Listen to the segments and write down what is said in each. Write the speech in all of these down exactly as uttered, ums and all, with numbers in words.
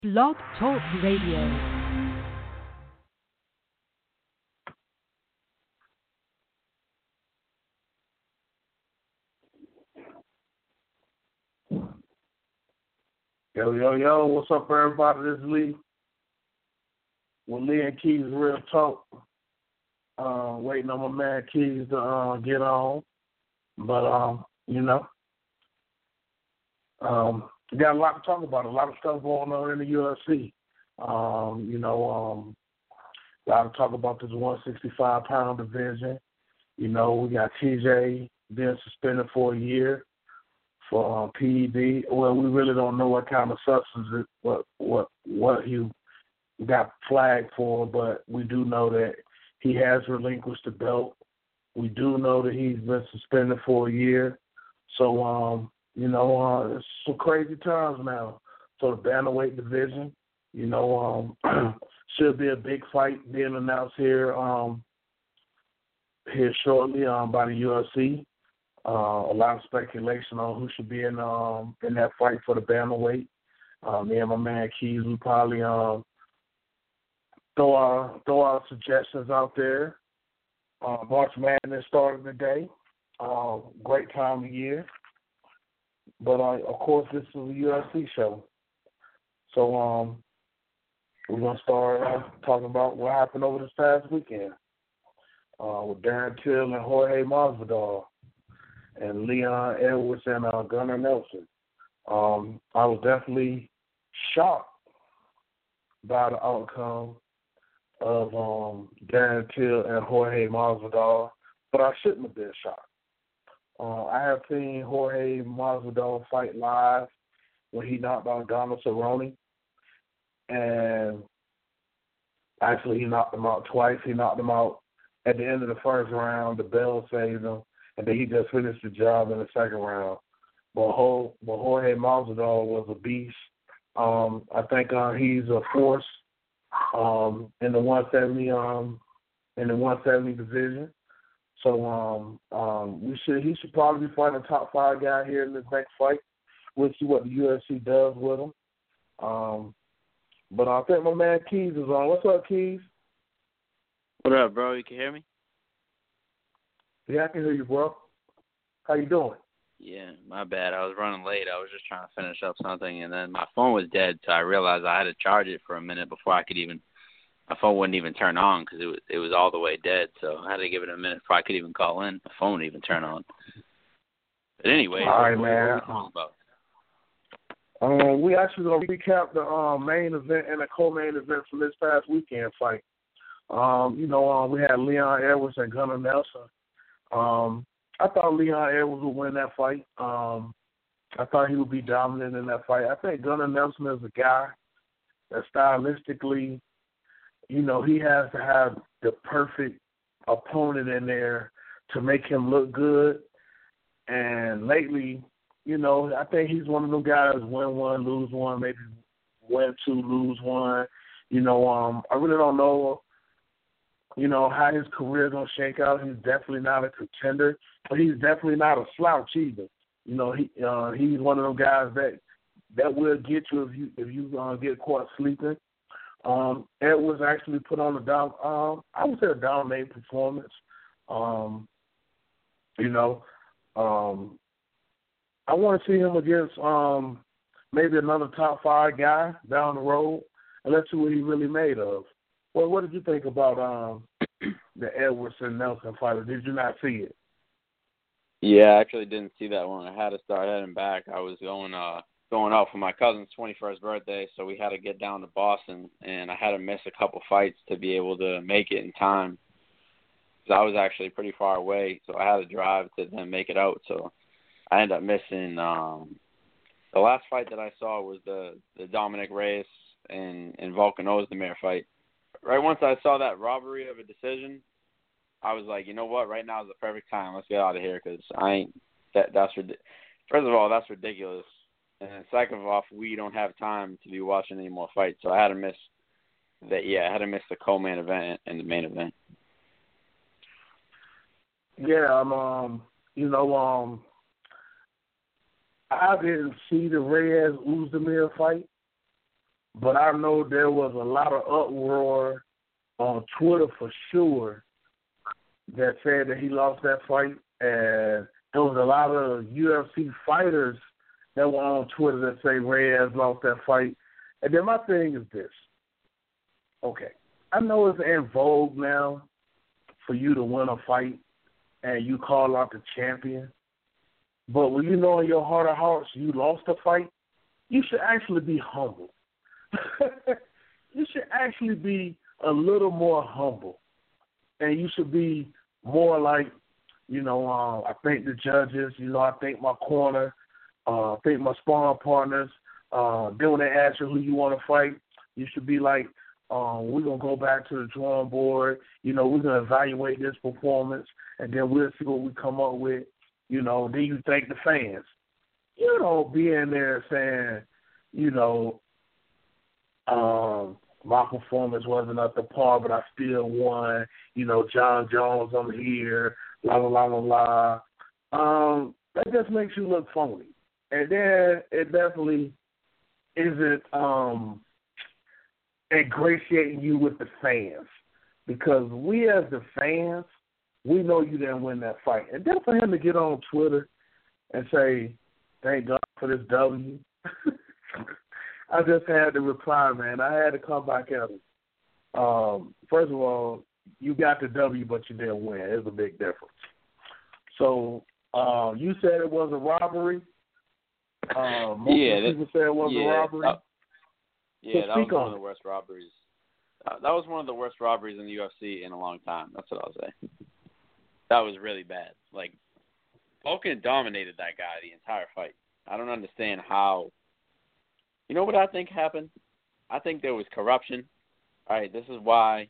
Blog Talk Radio. Yo, yo, yo, what's up, everybody? This is Lee with Lee and Keys Real Talk. Uh, waiting on my man Keys to uh, get on. But, um, you know, um, we got a lot to talk about, a lot of stuff going on in the U F C. Um, you know, um, a lot to talk about this one sixty-five pound division. You know, we got T J being suspended for a year for um, P E D. Well, we really don't know what kind of substance it, what what what he got flagged for, but we do know that he has relinquished the belt. We do know that he's been suspended for a year. So, um, you know, uh, it's some crazy times now. So the bantamweight division, you know, um, should be a big fight being announced here um, here shortly um, by the U F C. Uh, a lot of speculation on who should be in um, in that fight for the bantamweight. Uh, me and my man Keys, we probably um, throw our throw our suggestions out there. Uh, March Madness started today. Uh, great time of year. But uh, of course, this is a U F C show, so um, we're gonna start uh, talking about what happened over this past weekend uh, with Darren Till and Jorge Masvidal and Leon Edwards and uh, Gunnar Nelson. Um, I was definitely shocked by the outcome of um, Darren Till and Jorge Masvidal, but I shouldn't have been shocked. Uh, I have seen Jorge Masvidal fight live when he knocked out Donald Cerrone, and actually he knocked him out twice. He knocked him out at the end of the first round. The bell saved him, and then he just finished the job in the second round. But Jorge Masvidal was a beast. Um, I think uh, he's a force um, in the one seventy um, in the one seventy division. So um, um, we should he should probably be fighting a top five guy here in this next fight. We'll see what the U F C does with him. Um, but I think my man Keys is on. What's up, Keys? What up, bro? You can hear me? Yeah, I can hear you, bro. How you doing? Yeah, my bad. I was running late. I was just trying to finish up something, and then my phone was dead, so I realized I had to charge it for a minute before I could even – my phone wouldn't even turn on because it was, it was all the way dead, so I had to give it a minute before I could even call in. My phone would even turn on. But anyway, all right, what, man. what are we talking about? Um, we actually going to recap the um, main event and the co-main event from this past weekend fight. Um, you know, um, we had Leon Edwards and Gunnar Nelson. Um, I thought Leon Edwards would win that fight. Um, I thought he would be dominant in that fight. I think Gunnar Nelson is a guy that stylistically, you know, he has to have the perfect opponent in there to make him look good. And lately, you know, I think he's one of them guys win one, lose one, maybe win two, lose one. You know, um, I really don't know, you know, how his career is going to shake out. He's definitely not a contender, but he's definitely not a slouch either. You know, he uh, he's one of those guys that that will get you if you if you uh, get caught sleeping. Um, Edwards actually put on a dom- um, I would say a dominating performance. Um, you know, um, I want to see him against um, maybe another top five guy down the road, and let's see what he's really made of. Well, what did you think about um, the Edwards and Nelson fight? Or did you not see it? Yeah, I actually didn't see that one. I had to start heading back. I was going uh going out for my cousin's twenty-first birthday, so we had to get down to Boston, and I had to miss a couple fights to be able to make it in time. So I was actually pretty far away, so I had to drive to then make it out. So I ended up missing um, the last fight that I saw was the, the Dominic Reyes and, and Volkan Ozdemir fight. Right once I saw that robbery of a decision, I was like, you know what? Right now is the perfect time. Let's get out of here because I ain't that. That's first of all, that's ridiculous, and then second of all, we don't have time to be watching any more fights. So I had to miss that. Yeah, I had to miss the co-main event and the main event. Yeah, um, um you know, um, I didn't see the Reyes Ozdemir fight. but I know there was a lot of uproar on Twitter for sure that said that he lost that fight, and there was a lot of U F C fighters that were on Twitter that say Reyes lost that fight. And then my thing is this. Okay, I know it's in vogue now for you to win a fight and you call out the champion, but when you know in your heart of hearts you lost a fight, you should actually be humble. You should actually be a little more humble, and you should be more like, you know, uh, I thank the judges, you know, I thank my corner, uh, I thank my sparring partners. Uh, then when they ask you who you want to fight, you should be like, um, we're going to go back to the drawing board. You know, we're going to evaluate this performance, and then we'll see what we come up with. You know, then you thank the fans. You don't be in there saying, you know, um, my performance wasn't up to par, but I still won. You know, John Jones, I'm here, la, la, la, la, la. Um, that just makes you look phony. And then it definitely isn't um, ingratiating you with the fans, because we as the fans, we know you didn't win that fight. And then for him to get on Twitter and say, thank God for this W, I just had to reply, man. I had to come back at him. Um, first of all, you got the W, but you didn't win. There's a big difference. So uh, you said it was a robbery. Uh, most yeah, of the people said it was yeah, a robbery. Uh, yeah, so that was one on. of the worst robberies. Uh, that was one of the worst robberies in the U F C in a long time. That's what I'll say. That was really bad. Like, Volkan dominated that guy the entire fight. I don't understand how. You know what I think happened? I think there was corruption. All right, this is why.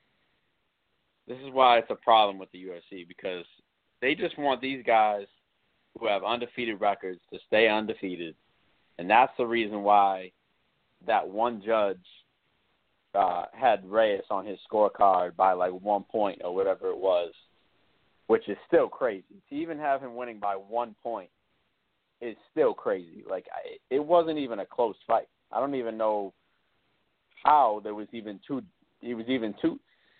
This is why it's a problem with the U F C, because they just want these guys who have undefeated records to stay undefeated, and that's the reason why that one judge uh, had Reyes on his scorecard by like one point or whatever it was, which is still crazy. To even have him winning by one point is still crazy. Like, I, it wasn't even a close fight. I don't even know how there was even two. He was even two.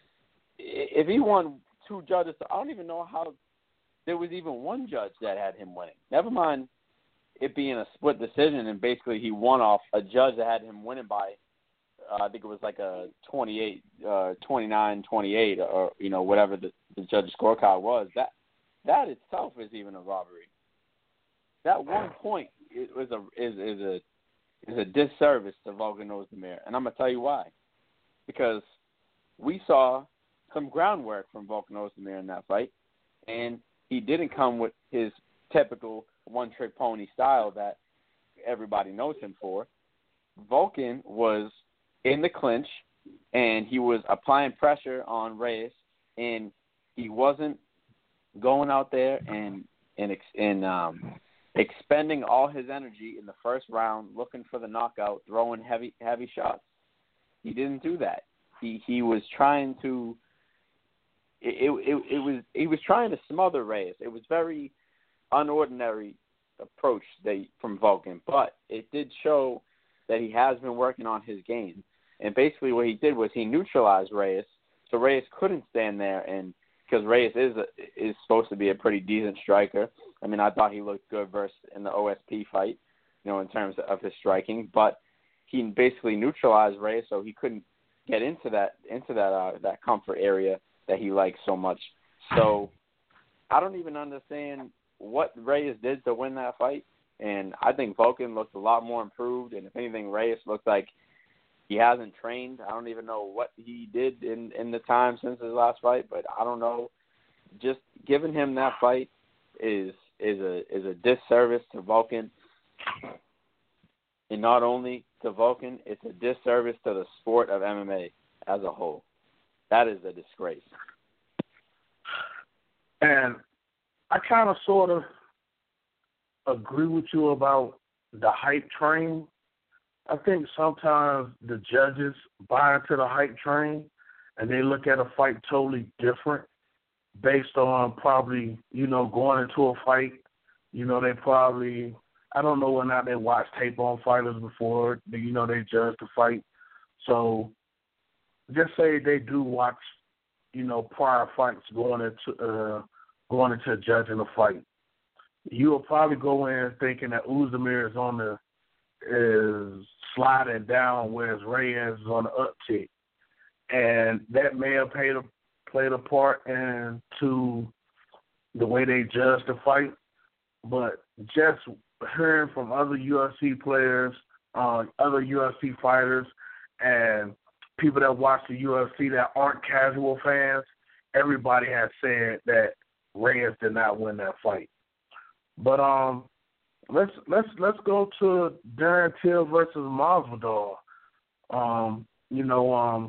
If he won two judges, I don't even know how there was even one judge that had him winning. Never mind it being a split decision, and basically he won off a judge that had him winning by, uh, I think it was like a twenty-eight, uh, twenty-nine, twenty-eight, or, you know, whatever the, the judge's scorecard was. That that itself is even a robbery. That one point is a is is a is a disservice to Volkan Ozdemir, and I'm gonna tell you why. Because we saw some groundwork from Volkan Ozdemir in that fight, and he didn't come with his typical one-trick pony style that everybody knows him for. Volkan was in the clinch, and he was applying pressure on Reyes, and he wasn't going out there and and and um, expending all his energy in the first round, looking for the knockout, throwing heavy heavy shots. He didn't do that. He he was trying to. It, it it was he was trying to smother Reyes. It was very unordinary approach they, from Volkan, but it did show that he has been working on his game. And basically what he did was he neutralized Reyes, so Reyes couldn't stand there, and because Reyes is a, is supposed to be a pretty decent striker. I mean, I thought he looked good versus in the O S P fight, you know, in terms of his striking, but he basically neutralized Reyes, so he couldn't get into that into that uh, that comfort area that he likes so much. So I don't even understand what Reyes did to win that fight, and I think Volkan looked a lot more improved, and if anything, Reyes looked like he hasn't trained. I don't even know what he did in, in the time since his last fight, but I don't know. Just giving him that fight is is a is a disservice to Volkan, and not only to Volkan, it's a disservice to the sport of M M A as a whole. That is a disgrace. And I kind of sort of agree with you about the hype train. I think sometimes the judges buy into the hype train and they look at a fight totally different based on probably, you know, going into a fight. You know, they probably, I don't know whether or not they watched tape on fighters before. You know, they judge the fight. So just say they do watch, you know, prior fights going into uh, going into judging the fight. You will probably go in thinking that Uzumir is on the is sliding down, whereas Reyes is on the uptick, and that may have played a played a part into the way they judge the fight. But just hearing from other U F C players, uh, other U F C fighters, and people that watch the U F C that aren't casual fans, everybody has said that Reyes did not win that fight. But um, let's let's let's go to Darren Till versus Masvidal. Um, you know, um,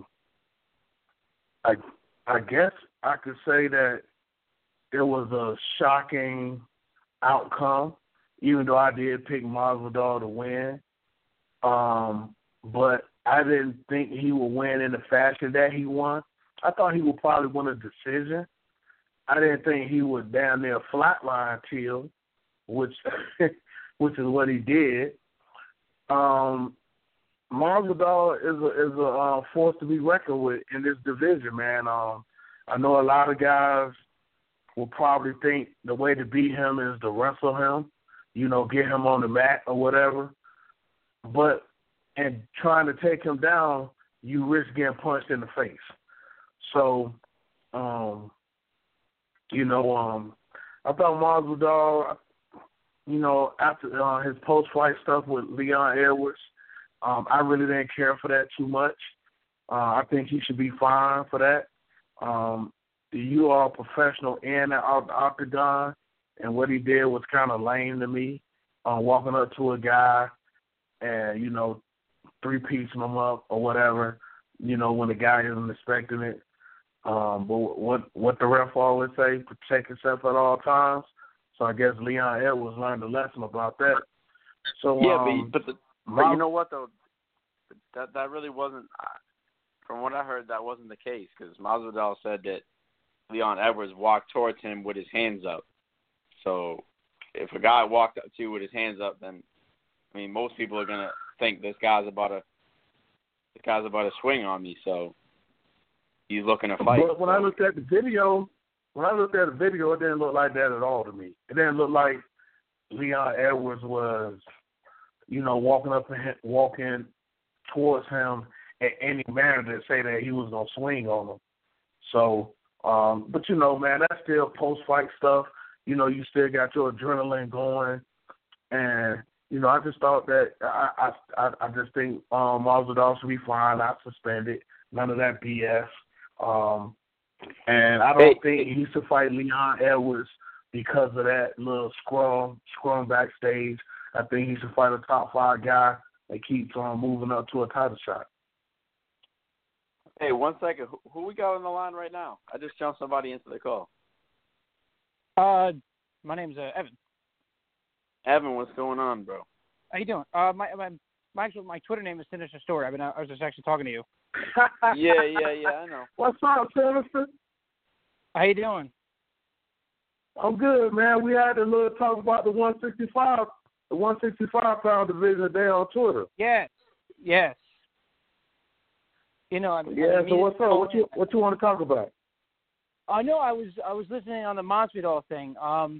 I I guess I could say that it was a shocking outcome, even though I did pick Masvidal to win. Um, but I didn't think he would win in the fashion that he won. I thought he would probably win a decision. I didn't think he would down there flatline Till, which which is what he did. Um, Masvidal is a is a uh, force to be reckoned with in this division, man. Um, I know a lot of guys will probably think the way to beat him is to wrestle him, you know, get him on the mat or whatever. But in trying to take him down, you risk getting punched in the face. So, um, you know, um, I thought Masvidal, you know, after uh, his post-fight stuff with Leon Edwards, um, I really didn't care for that too much. Uh, I think he should be fine for that. Um, you are a professional in and out the octagon, and what he did was kind of lame to me, uh, walking up to a guy and, you know, three-piecing him up or whatever, you know, when the guy isn't expecting it. Um, but what what the ref always say, protect yourself at all times. So I guess Leon Edwards learned a lesson about that. So yeah, um, but, but, the, but you know what, though? That, that really wasn't, from what I heard, that wasn't the case, because Masvidal said that Leon Edwards walked towards him with his hands up. So if a guy walked up to you with his hands up, then, I mean, most people are going to think this guy's about to this guy's about to swing on me, so he's looking to fight. But when I looked at the video, when I looked at the video, it didn't look like that at all to me. It didn't look like Leon Edwards was, you know, walking up and walking towards him in any manner to say that he was going to swing on him. So, um, but, you know, man, that's still post-fight stuff. You know, you still got your adrenaline going. And, you know, I just thought that I I, I just think um, Masvidal should be fine. I suspended. None of that B S. Um, and I don't hey, think he should fight Leon Edwards because of that little scrum, scrum backstage. I think he should fight a top five guy that keeps on moving up to a title shot. Hey, one second. Who, who we got on the line right now? I just jumped somebody into the call. Uh, my name's uh, Evan. Evan, what's going on, bro? How you doing? Uh, my my my actual my Twitter name is Sinister Story. I mean, I was just actually talking to you. yeah, yeah, yeah. I know. What's up, Sinister? How you doing? I'm good, man. We had a little talk about the one sixty-five, the one sixty-five pound division today on Twitter. Yes, yes. You know, I'm. Yeah. I'm so what's up? What you what you want to talk about? I know I was I was listening on the Masvidal thing. Um,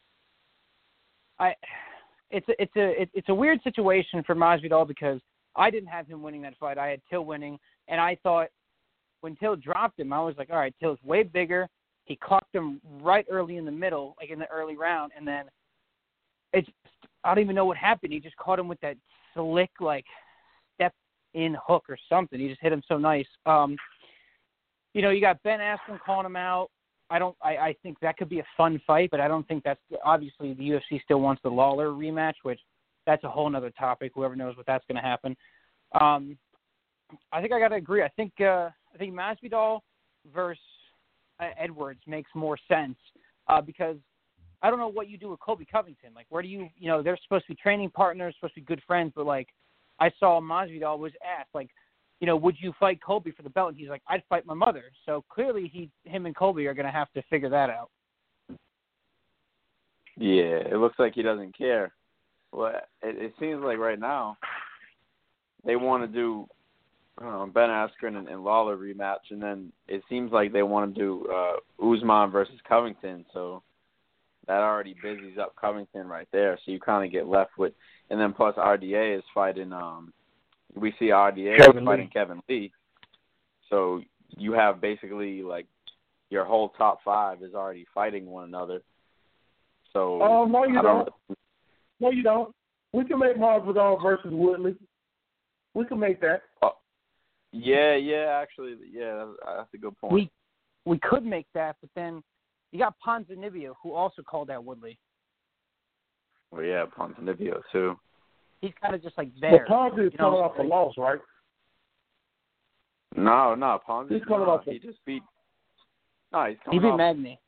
I, it's a, it's a it's a weird situation for Masvidal because I didn't have him winning that fight. I had Till winning, and I thought when Till dropped him, I was like, all right, Till's way bigger. He clocked him right early in the middle, like in the early round, and then it's I don't even know what happened. He just caught him with that slick like step in hook or something. He just hit him so nice. Um, you know, you got Ben Askren calling him out. I don't. I, I think that could be a fun fight, but I don't think that's obviously the U F C still wants the Lawler rematch, which that's a whole other topic. Whoever knows what that's going to happen. Um, I think I got to agree. I think uh, I think Masvidal versus uh, Edwards makes more sense uh, because I don't know what you do with Colby Covington. Like, where do you? You know, they're supposed to be training partners, supposed to be good friends, but like I saw Masvidal was asked like, you know, would you fight Colby for the belt? And he's like, I'd fight my mother. So clearly he, him and Colby are going to have to figure that out. Yeah, it looks like he doesn't care. Well, it, it seems like right now they want to do um, Ben Askren and, and Lawler rematch, and then it seems like they want to do uh, Usman versus Covington. So that already busies up Covington right there. So you kind of get left with, and then plus R D A is fighting. Um, we see R D A is fighting Lee. Kevin Lee. So you have basically like your whole top five is already fighting one another. So oh no, you I don't. don't. No, you don't. We can make Masvidal versus Woodley. We can make that. Oh, yeah, yeah, actually, yeah, that's, that's a good point. We we could make that, but then you got Ponzinibbio, who also called out Woodley. Well, yeah, Ponzinibbio too. He's kind of just like there. But Ponzi is coming off a loss, right? No, no, Ponzi. He's coming no, off. He a... just beat. No, he's coming he beat off. Magny.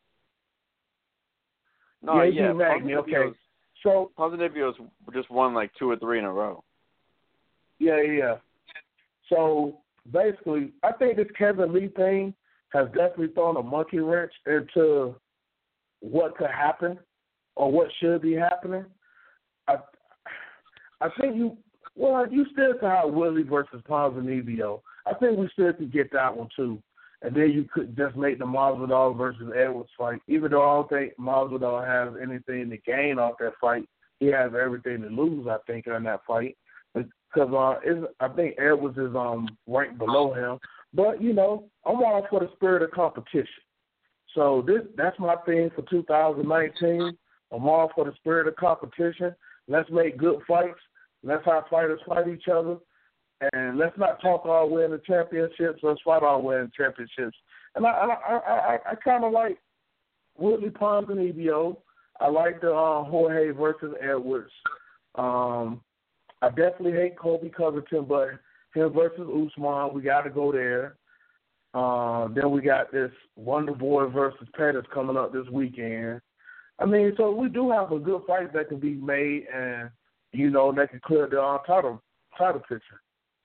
No, yeah, he yeah, beat Magny. Okay, so Ponzinibbio's just won like two or three in a row. Yeah, yeah. So basically, I think this Kevin Lee thing has definitely thrown a monkey wrench into what could happen or what should be happening. I, I think you, well, you still can have Willie versus Ponzinibbio. I think we still could get that one too. And then you could just make the Masvidal versus Edwards fight. Even though I don't think Masvidal has anything to gain off that fight, he has everything to lose, I think, in that fight. Because uh, it's, I think Edwards is um ranked below him. But, you know, I'm all for the spirit of competition. So this that's my thing for two thousand nineteen. I'm all for the spirit of competition. Let's make good fights. Let's have fighters fight each other. And let's not talk our way in the championships. Let's fight our way in the championships. And I I, I, I, I kind of like Woodley Ponzinibbio. I like the uh, Jorge versus Edwards. Um I definitely hate Colby Covington, but him versus Usman, we got to go there. Uh, then we got this Wonder Boy versus Pettis coming up this weekend. I mean, so we do have a good fight that can be made, and you know that can clear the uh, title title picture.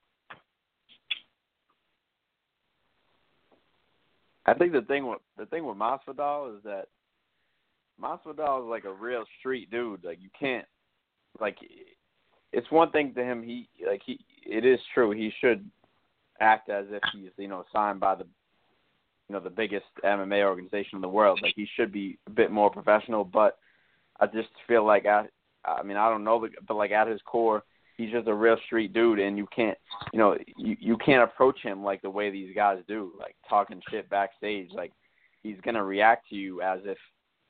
I think the thing with the thing with Masvidal is that Masvidal is like a real street dude. Like you can't like. It's one thing to him. He like he. It is true. He should act as if he's you know signed by the you know the biggest M M A organization in the world. Like he should be a bit more professional. But I just feel like at I mean I don't know, but like at his core, he's just a real street dude, and you can't you know you you can't approach him like the way these guys do, like talking shit backstage. Like he's gonna react to you as if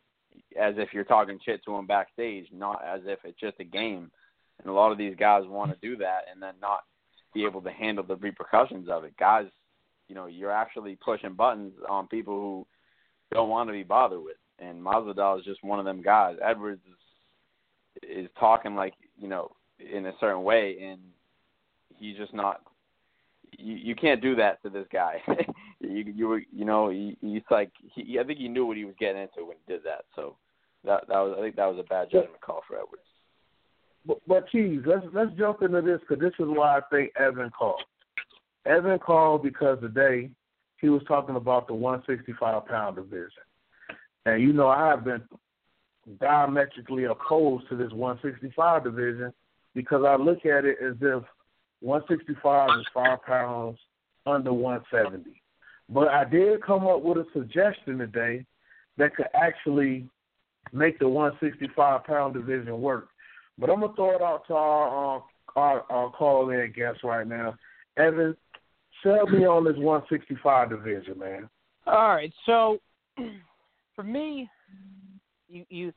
as if you're talking shit to him backstage, not as if it's just a game. And a lot of these guys want to do that and then not be able to handle the repercussions of it. Guys, you know, you're actually pushing buttons on people who don't want to be bothered with. And Masvidal is just one of them guys. Edwards is, is talking like, you know, in a certain way, and he's just not you, – you can't do that to this guy. you, you were, you know, he, he's like he, – I think he knew what he was getting into when he did that. So that, that was I think that was a bad judgment call for Edwards. But, but geez, let's let's jump into this because this is why I think Evan called. Evan called because today he was talking about the one sixty-five pound division, and you know I have been diametrically opposed to this one sixty-five division because I look at it as if one sixty-five is five pounds under one seventy. But I did come up with a suggestion today that could actually make the one sixty-five pound division work. But I'm going to throw it out to our, uh, our, our call-in guest right now. Evan, sell me on this one sixty-five division, man. All right. So, for me, you, you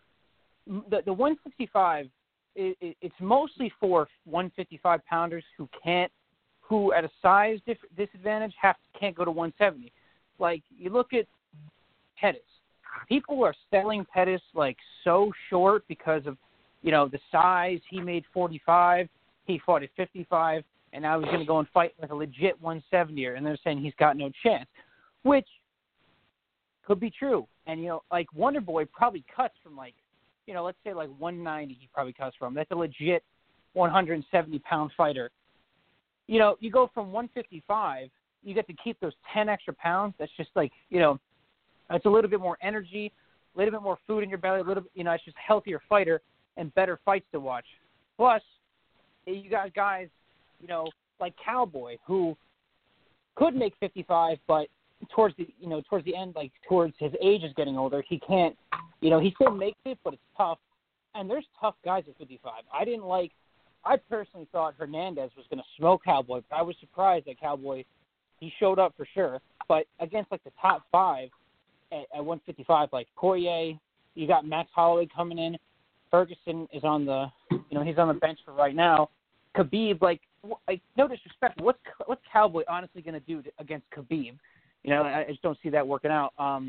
the, the one sixty-five, it, it, it's mostly for one fifty-five pounders who can't, who at a size dif- disadvantage have can't go to one seventy. Like, you look at Pettis. People are selling Pettis, like, so short because of, you know, the size. He made forty-five, he fought at fifty-five, and now he's going to go and fight like a legit one seventy-er, and they're saying he's got no chance, which could be true. And, you know, like Wonder Boy probably cuts from like, you know, let's say like one ninety he probably cuts from. That's a legit one seventy pound fighter. You know, you go from one fifty-five, you get to keep those ten extra pounds. That's just like, you know, it's a little bit more energy, a little bit more food in your belly, a little bit, you know, it's just a healthier fighter. and better fights to watch. Plus, you got guys, you know, like Cowboy, who could make fifty-five, but towards the you know towards the end, like towards his age is getting older, he can't. You know, he still makes it, but it's tough. And there's tough guys at fifty-five. I didn't like. I personally thought Hernandez was going to smoke Cowboy, but I was surprised that Cowboy, he showed up for sure. But against like the top five at, at one fifty-five, like Poirier, you got Max Holloway coming in. Ferguson is on the, you know, he's on the bench for right now. Khabib, like, like no disrespect, what's what's Cowboy honestly going to do against Khabib? You know, I just don't see that working out. Um,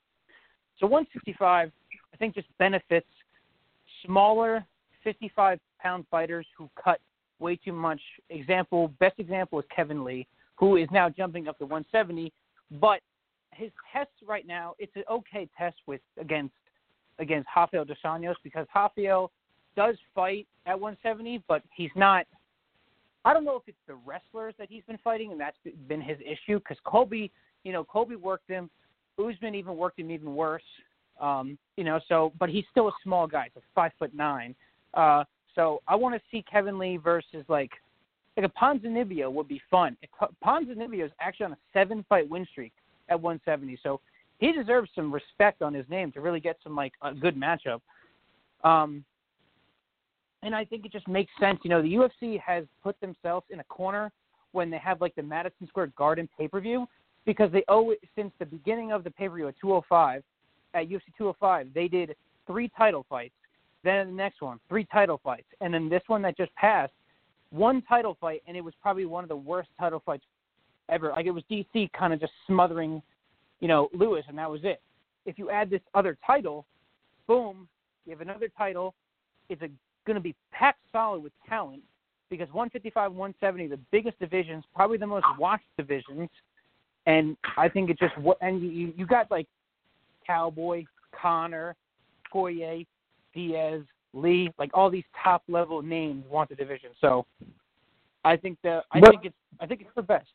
so one sixty-five, I think, just benefits smaller fifty-five pound fighters who cut way too much. Example, best example is Kevin Lee, who is now jumping up to one seventy, but his test right now, it's an okay test with against against Rafael dos Anjos, because Rafael does fight at one seventy, but he's not. I don't know if it's the wrestlers that he's been fighting, and that's been his issue, because Colby, you know, Colby worked him. Usman even worked him even worse. Um, you know, so, but he's still a small guy, so five foot nine. Uh, so I want to see Kevin Lee versus like, like a Ponzinibbio would be fun. Ponzinibbio is actually on a seven fight win streak at one seventy, so he deserves some respect on his name to really get some like a good matchup. Um, and I think it just makes sense. You know, the U F C has put themselves in a corner when they have like the Madison Square Garden pay-per-view, because they owe it since the beginning of the pay-per-view at two oh five. At U F C two oh five, they did three title fights. Then the next one, three title fights. And then this one that just passed, one title fight, and it was probably one of the worst title fights ever. Like, it was D C kind of just smothering, you know, Lewis, and that was it. If you add this other title, boom, you have another title. It's going to be packed solid with talent, because one fifty-five, one seventy, the biggest divisions, probably the most watched divisions. And I think it just – and you, you got, like, Cowboy, Connor, Poirier, Diaz, Lee, like all these top level names want the division. So I think that I but, think it's I think it's the best.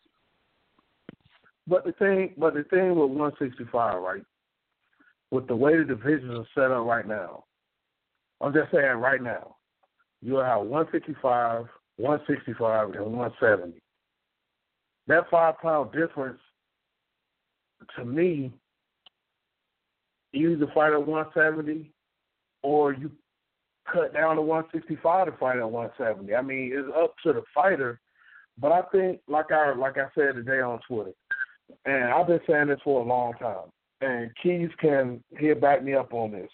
But the thing, but the thing with one sixty-five, right? With the way the divisions are set up right now, I'm just saying right now, you'll have one fifty-five, one sixty-five, and one seventy. That five pound difference, to me, you either fight at one seventy or you cut down to one sixty-five to fight at one seventy. I mean, it's up to the fighter. But I think, like I like I said today on Twitter, and I've been saying this for a long time, and Keys can he'll back me up on this.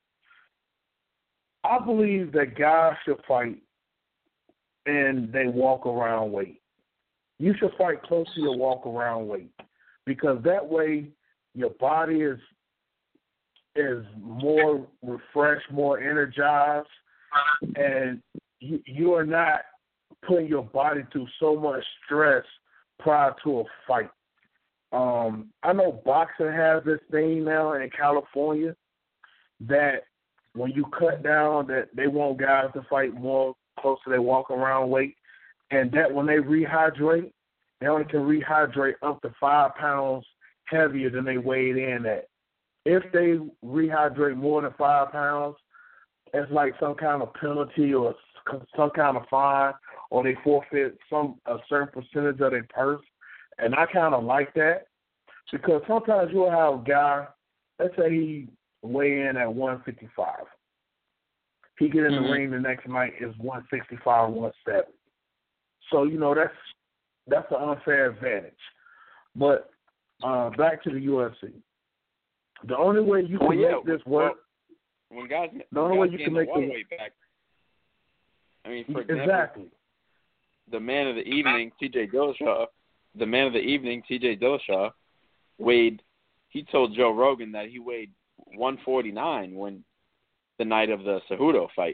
I believe that guys should fight and they walk around weight. You should fight close to your walk around weight, because that way your body is is more refreshed, more energized, and you, you are not putting your body through so much stress prior to a fight. Um, I know boxing has this thing now in California that when you cut down, that they want guys to fight more close to their walk around weight, and that when they rehydrate, they only can rehydrate up to five pounds heavier than they weighed in at. If they rehydrate more than five pounds, it's like some kind of penalty or some kind of fine, or they forfeit some a certain percentage of their purse. And I kind of like that, because sometimes you'll have a guy, let's say he weigh in at one fifty-five. He get in mm-hmm. the ring the next night is one sixty-five, one seventy. So, you know, that's that's an unfair advantage. But uh, back to the U F C. The only way you can well, yeah, make this work, when guys, the only guys way you can make the it weight back. I mean, for example, exactly. the man of the evening, T J Dillashaw, the man of the evening, T J Dillashaw, weighed. He told Joe Rogan that he weighed one forty-nine when the night of the Cejudo fight.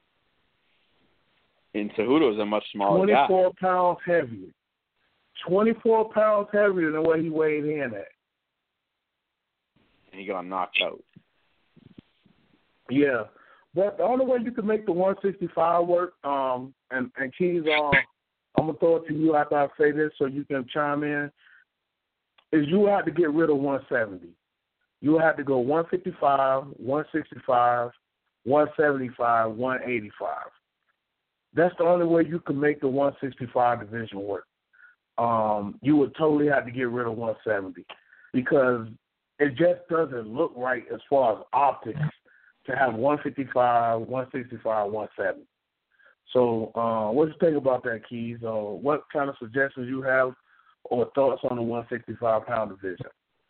And Cejudo is a much smaller guy. twenty-four pounds heavier. twenty-four pounds heavier than what he weighed in at. And he got knocked out. Yeah. But the only way you can make the one sixty-five work, um, and, and Keys, uh, I'm going to throw it to you after I say this so you can chime in, is you have to get rid of one seventy. You have to go one fifty-five, one sixty-five, one seventy-five, one eighty-five. That's the only way you can make the one sixty-five division work. Um, you would totally have to get rid of one seventy because it just doesn't look right as far as optics to have one fifty-five, one sixty-five, one seventy. So uh, what do you think about that, Keys? Uh, what kind of suggestions you have or thoughts on the one sixty-five pound division?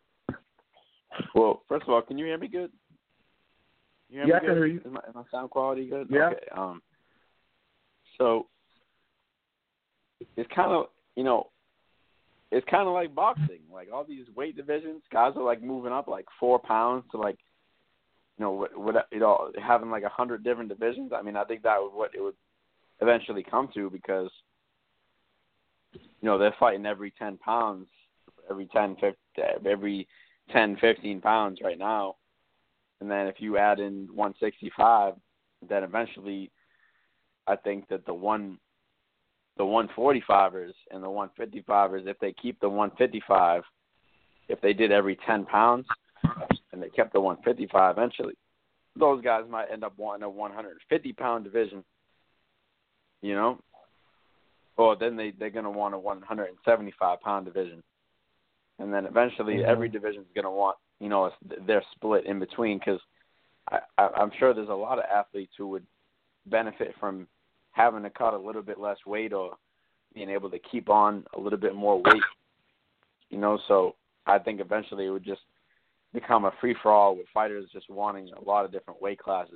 Well, first of all, can you hear me good? You hear yeah, me I good? can hear you. Is my, is my sound quality good? Yeah. Okay. Um, so it's kind of, you know, it's kind of like boxing. Like all these weight divisions, guys are like moving up like four pounds to like, you know, what, what you know, having like a hundred different divisions. I mean, I think that was what it would eventually come to because, you know, they're fighting every ten pounds, every ten, fifteen, every ten, fifteen pounds right now. And then if you add in one sixty-five, then eventually I think that the one the one forty-fivers and the one fifty-fivers, if they keep the one fifty-five, if they did every ten pounds and they kept the one fifty-five, eventually those guys might end up wanting a one fifty pound division, you know? Or then they, they're going to want a one seventy-five pound division. And then eventually mm-hmm. every division is going to want, you know, they're split in between because I, I, I'm sure there's a lot of athletes who would benefit from having to cut a little bit less weight or being able to keep on a little bit more weight, you know. So I think eventually it would just become a free-for-all with fighters just wanting a lot of different weight classes.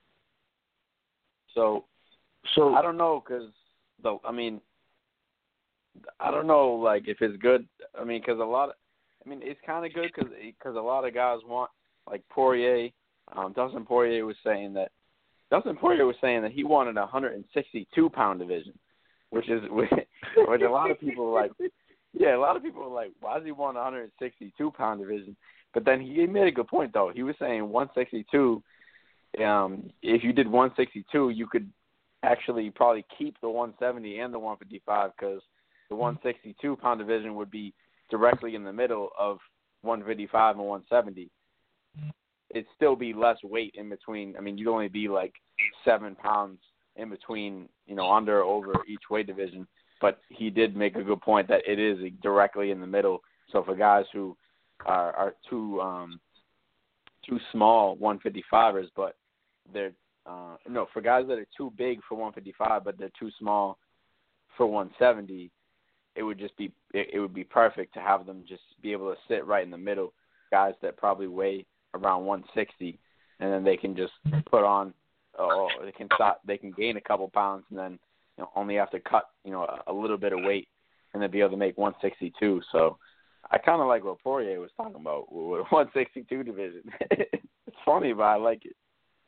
So, so I don't know because, I mean, I don't know, like, if it's good. I mean, because a lot of, I mean, it's kind of good because a lot of guys want, like Poirier, um, Dustin Poirier was saying that, Dustin Poirier was saying that he wanted a one sixty-two pound division, which is, which a lot of people are like, yeah, a lot of people are like, why does he want a one sixty-two pound division? But then he made a good point, though. He was saying one sixty-two, um, if you did one sixty-two, you could actually probably keep the one seventy and the one fifty-five because the one sixty-two pound division would be directly in the middle of one fifty-five and one seventy. It'd still be less weight in between. I mean, you'd only be like seven pounds in between, you know, under or over each weight division. But he did make a good point that it is directly in the middle. So for guys who are, are too um, too small one fifty-fivers, but they're uh, no for guys that are too big for one fifty-five, but they're too small for one seventy. It would just be it, it would be perfect to have them just be able to sit right in the middle. Guys that probably weigh around one sixty, and then they can just put on, oh, they can stop, they can gain a couple pounds, and then you know, only have to cut, you know, a, a little bit of weight, and then be able to make one sixty-two. So I kind of like what Poirier was talking about with one sixty-two division. It's funny, but I like it.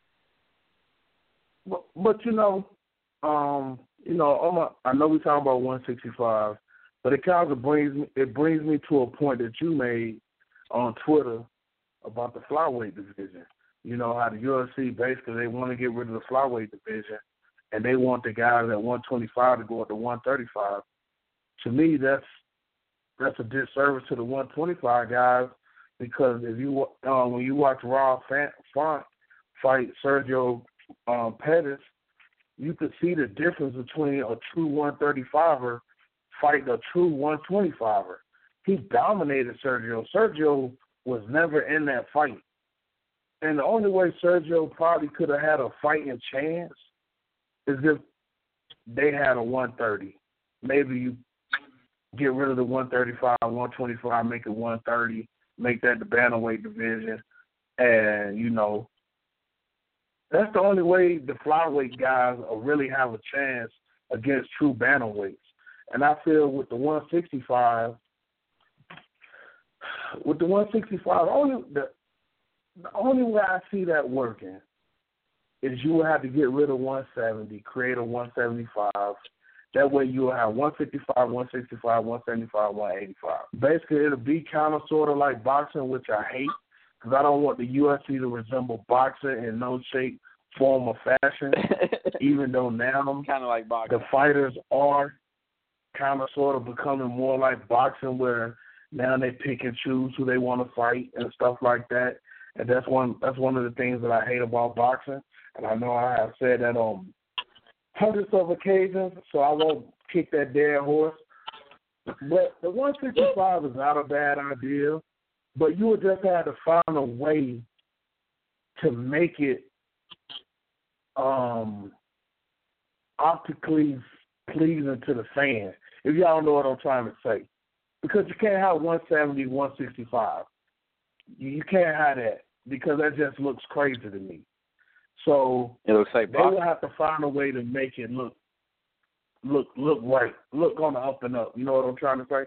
But, but you know, um, you know, I'm a, I know we're talking about one sixty-five, but it kind of brings me, it brings me to a point that you made on Twitter about the flyweight division. You know how the U F C basically they want to get rid of the flyweight division, and they want the guys at one twenty-five to go up to one thirty-five. To me, that's that's a disservice to the one twenty-five guys because if you uh, when you watch Rob Font fight Sergio um, Pettis, you could see the difference between a true one thirty-fiver fighting a true one twenty-fiver. He dominated Sergio. Sergio was never in that fight. And the only way Sergio probably could have had a fighting chance is if they had a one thirty. Maybe you get rid of the one thirty-five, one twenty-five, make it one thirty, make that the bantamweight division. And, you know, that's the only way the flyweight guys will really have a chance against true bantamweights. And I feel with the one sixty-five, with the one sixty-five, only the, the only way I see that working is you will have to get rid of one seventy, create a one seventy-five. That way you will have one fifty-five, one sixty-five, one seventy-five, one eighty-five. Basically, it'll be kind of sort of like boxing, which I hate, because I don't want the U F C to resemble boxing in no shape, form, or fashion, even though now kind of like boxing. The fighters are kind of sort of becoming more like boxing where now they pick and choose who they want to fight and stuff like that. And that's one that's one of the things that I hate about boxing. and I know I have said that on hundreds of occasions, so I won't kick that dead horse. But the one sixty-five is not a bad idea, but you would just have to find a way to make it um, optically pleasing to the fan, if y'all know what I'm trying to say. Because you can't have one seventy, one sixty-five. You can't have that because that just looks crazy to me. So it looks like they boxing. will have to find a way to make it look look look right, look on the up and up. You know what I'm trying to say?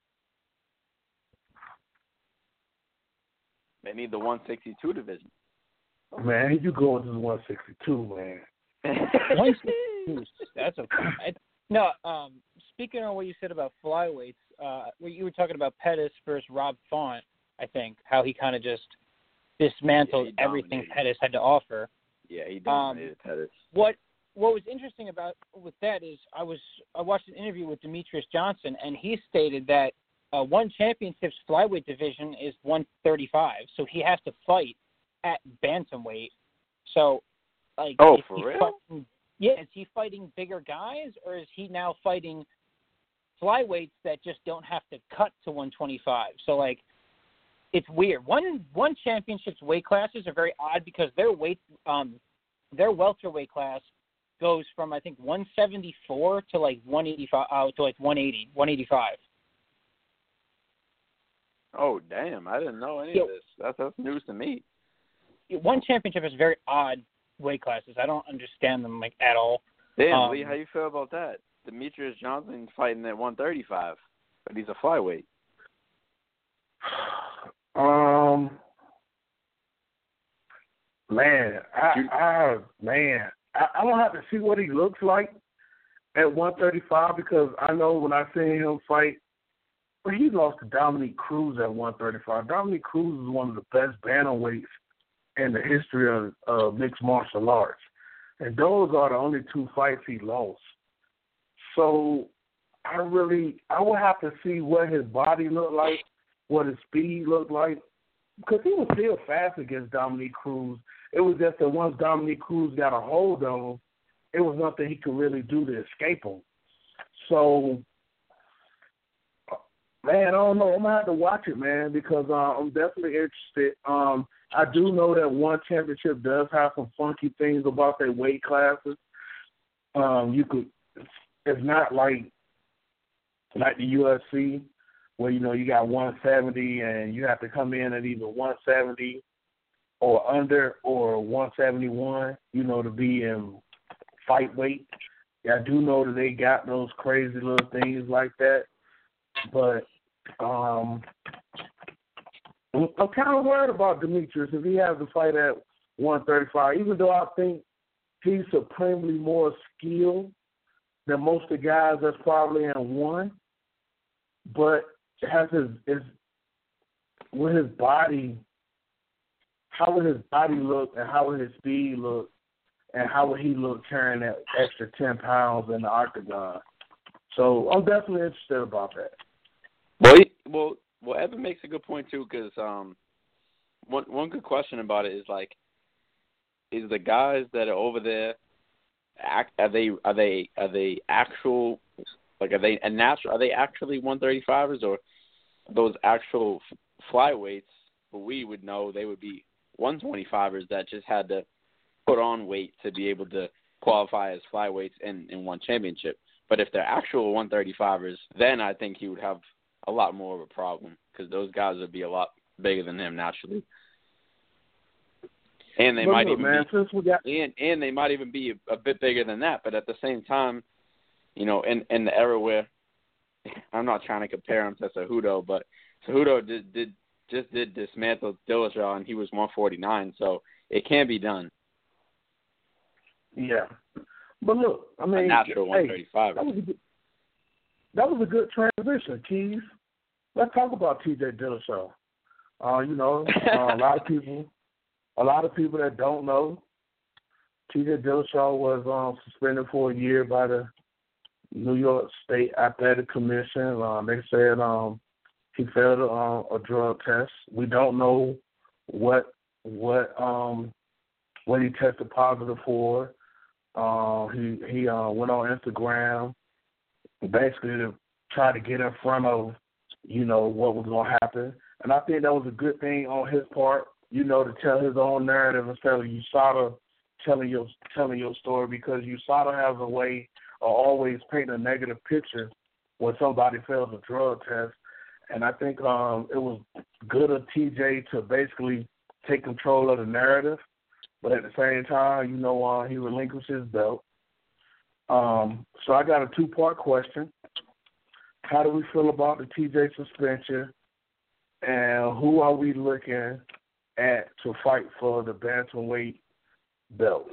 They need the one sixty-two division. Man, you go into the one sixty-two, man. one sixty-two, that's okay. I, no, um, speaking on what you said about flyweights, uh, you were talking about Pettis versus Rob Font, I think, how he kind of just dismantled yeah, everything Pettis had to offer. Yeah, he dominated um, Pettis. What What was interesting about with that is I was I watched an interview with Demetrius Johnson, and he stated that uh, one championship's flyweight division is one thirty-five, so he has to fight at bantamweight. So, like, oh, is for he real? Fighting, yeah, is he fighting bigger guys, or is he now fighting flyweights that just don't have to cut to one twenty-five? So, like, it's weird. One one championship's weight classes are very odd because their weight, um, their welterweight class goes from I think one seventy-four to like one eighty-five, uh, to like one eighty, one eighty-five. Oh damn! I didn't know any yeah. of this. That's that's news to me. One championship is very odd weight classes. I don't understand them like at all. Damn, um, Lee, how you feel about that? Demetrius Johnson fighting at one thirty-five, but he's a flyweight. Um, man, I, I man, I, I don't have to see what he looks like at one thirty-five because I know when I seen him fight, well, he lost to Dominique Cruz at one thirty-five. Dominique Cruz is one of the best bantamweights in the history of uh, mixed martial arts, and those are the only two fights he lost. So I really, I would have to see what his body looked like, what his speed looked like, because he was still fast against Dominique Cruz. It was just that once Dominique Cruz got a hold on him, it was nothing he could really do to escape him. So, man, I don't know. I'm going to have to watch it, man, because uh, I'm definitely interested. Um, I do know that one championship does have some funky things about their weight classes. Um, you could, it's not like like the U F C, where, you know, you got one seventy and you have to come in at either one seventy or under or one seventy-one, you know, to be in fight weight. Yeah, I do know that they got those crazy little things like that. But um, I'm kind of worried about Demetrius if he has to fight at one thirty-five, even though I think he's supremely more skilled than most of the guys that's probably in one. But has his, his with his body, how would his body look and how would his speed look and how would he look carrying that extra ten pounds in the octagon? So I'm definitely interested about that. Well, he, well, well, Evan makes a good point too, because um, one one good question about it is like, is the guys that are over there, act, are they are they are they actual like are they a natural are they actually one thirty-fivers or those actual flyweights who we would know they would be one twenty-fivers that just had to put on weight to be able to qualify as flyweights in, in one championship. But if they're actual one thirty-fivers, then I think he would have a lot more of a problem because those guys would be a lot bigger than him naturally. And they but might look, even man, be, since we got... and, and they might even be a, a bit bigger than that. But at the same time, you know, in, in the era where I'm not trying to compare him to Cejudo, but Cejudo did, did just did dismantle Dillashaw, and he was one forty-nine, so it can be done. Yeah, but look, I mean, a natural hey, one thirty-five. That was, a good, that was a good transition, Keith. Let's talk about T J Dillashaw. Uh, you know, uh, a lot of people, a lot of people that don't know, T J Dillashaw was um, suspended for a year by the New York State Athletic Commission. Uh, they said um, he failed a, uh, a drug test. We don't know what what um, what he tested positive for. Uh, he he uh, went on Instagram basically to try to get in front of, you know, what was going to happen. And I think that was a good thing on his part, you know, to tell his own narrative instead of U S A D A telling your, telling your story, because U S A D A has a way of always painting a negative picture when somebody fails a drug test. And I think um, it was good of T J to basically take control of the narrative, but at the same time, you know, uh, he relinquished his belt. Um, so I got a two-part question. How do we feel about the T J suspension, and who are we looking at to fight for the bantamweight belt?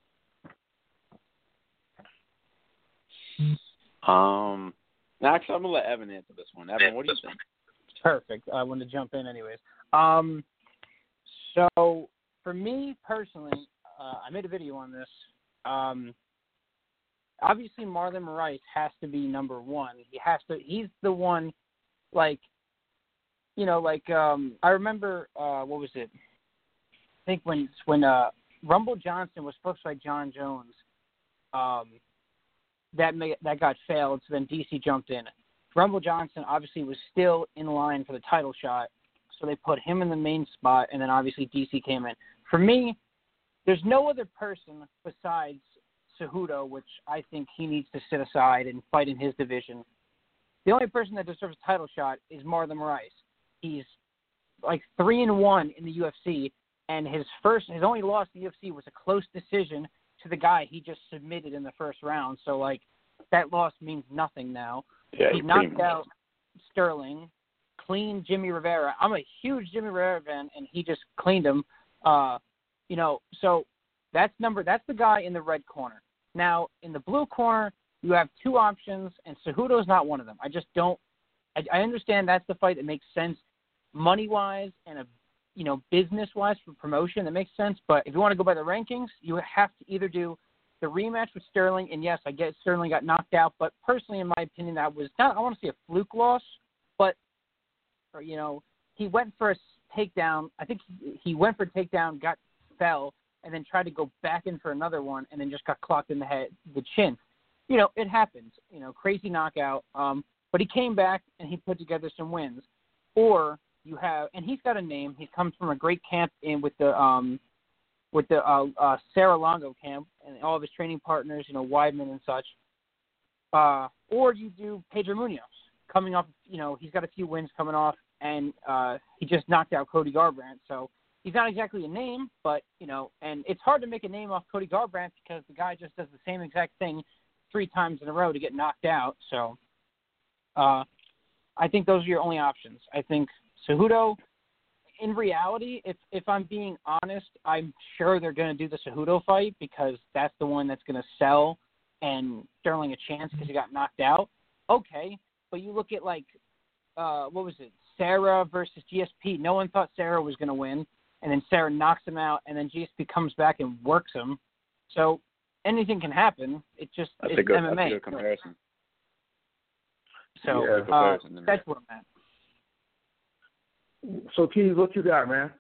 Um, actually, I'm gonna let Evan answer this one. Evan, what do you think? Perfect. I want to jump in anyways. Um, so for me personally, uh, I made a video on this. Um, obviously, Marlon Moraes has to be number one. He has to. He's the one, like, you know, like um, I remember uh, what was it? I think when when uh, Rumble Johnson was supposed to fight John Jones, um, that may, that got failed. So then D C jumped in. Rumble Johnson obviously was still in line for the title shot, so they put him in the main spot, and then obviously D C came in. For me, there's no other person besides Cejudo, which I think he needs to sit aside and fight in his division. The only person that deserves a title shot is Marlon Moraes. He's like three and one in the U F C, and his first, his only loss in the U F C was a close decision to the guy he just submitted in the first round. So like that loss means nothing now. Yeah, he knocked out Sterling, cleaned Jimmy Rivera. I'm a huge Jimmy Rivera fan, and he just cleaned him. Uh, you know, so that's number. That's the guy in the red corner. Now in the blue corner, you have two options, and Cejudo's not one of them. I just don't. I, I understand that's the fight that makes sense, money wise and a, you know, business wise for promotion. That makes sense. But if you want to go by the rankings, you have to either do the rematch with Sterling, and yes, I get Sterling got knocked out, but personally, in my opinion, that was not, I want to see a fluke loss, but, or, you know, he went for a takedown. I think he, he went for a takedown, got fell, and then tried to go back in for another one, and then just got clocked in the head, the chin. You know, it happens. You know, crazy knockout. Um, but he came back and he put together some wins. Or you have, and he's got a name. He comes from a great camp in with the um, with the uh, uh, Sarah Longo camp and all of his training partners, you know, Weidman and such. Uh, or you do Pedro Munoz, coming off, you know, he's got a few wins coming off, and uh, he just knocked out Cody Garbrandt. So he's not exactly a name, but, you know, and it's hard to make a name off Cody Garbrandt because the guy just does the same exact thing three times in a row to get knocked out. So uh, I think those are your only options. I think Cejudo, in reality, if if I'm being honest, I'm sure they're going to do the Cejudo fight because that's the one that's going to sell and Sterling a chance because he got knocked out. Okay, but you look at, like, uh, what was it, Sarah versus G S P. No one thought Sarah was going to win, and then Sarah knocks him out, and then G S P comes back and works him. So anything can happen. It just that's it's a good, M M A. That's a good comparison. So Yeah, uh, that's where I'm at. So, Keys, what you got, man?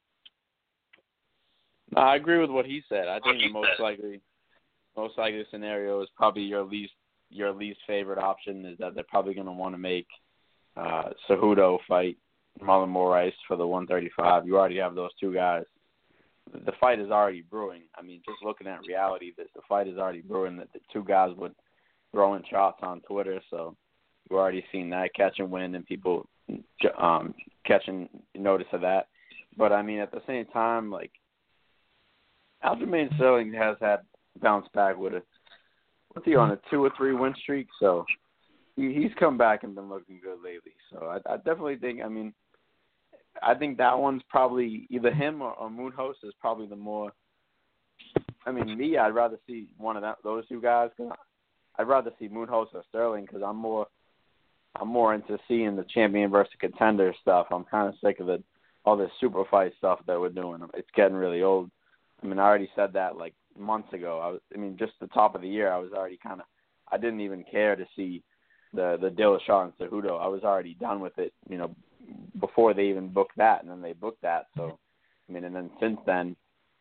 No, I agree with what he said. I think the most likely, most likely scenario is probably your least your least favorite option is that they're probably going to want to make uh, Cejudo fight Marlon Moraes for the one thirty-five. You already have those two guys. The fight is already brewing. I mean, just looking at reality, this the fight is already brewing. That the two guys would throw in shots on Twitter, so you've already seen that catch and win, and people um, catching notice of that. But I mean, at the same time, like Aljamain Sterling has had bounced back with a what's he on a two or three win streak, so he, he's come back and been looking good lately. So I, I definitely think. I mean. I think that one's probably either him or, or Moonhouse is probably the more. I mean, me, I'd rather see one of that, those two guys. Cause I'd rather see Moonhouse or Sterling because I'm more, I'm more into seeing the champion versus contender stuff. I'm kind of sick of the all this super fight stuff that we're doing. It's getting really old. I mean, I already said that like months ago. I was, I mean, just the top of the year, I was already kind of, I didn't even care to see the the Dillashaw and Cejudo. I was already done with it. You know. Before they even booked that, and then they booked that. So, I mean, and then since then,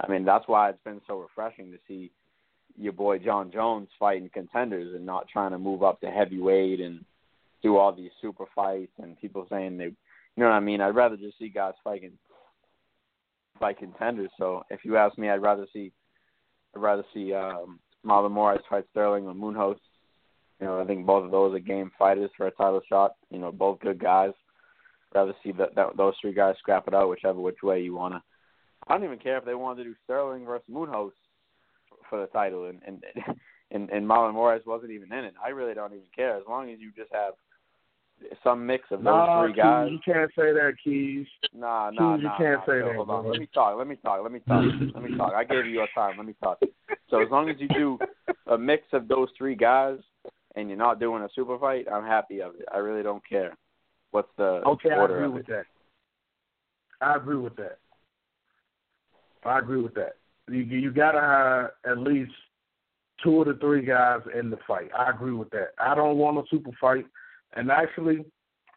I mean, that's why it's been so refreshing to see your boy John Jones fighting contenders and not trying to move up to heavyweight and do all these super fights and people saying they, you know what I mean? I'd rather just see guys fighting fight contenders. So if you ask me, I'd rather see I'd rather see um, Marlon Moraes fight Sterling or Moonhouse. You know, I think both of those are game fighters for a title shot. You know, both good guys. I'd rather see that, that those three guys scrap it out whichever which way you wanna. I don't even care if they wanted to do Sterling versus Moonhouse for the title, and and and, and Marlon Moraes wasn't even in it. I really don't even care as long as you just have some mix of those nah, three guys. Keys, you can't say that, Keys. Nah, nah, Keys, you nah. can't nah. say so, that. Hold on. Bro. Let me talk. Let me talk. Let me talk. Let me talk. I gave you your time. Let me talk. So as long as you do a mix of those three guys and you're not doing a super fight, I'm happy of it. I really don't care what's the okay, order I agree of with it. that. I agree with that. I agree with that. You you gotta have at least two of the three guys in the fight. I agree with that. I don't want a super fight. And actually,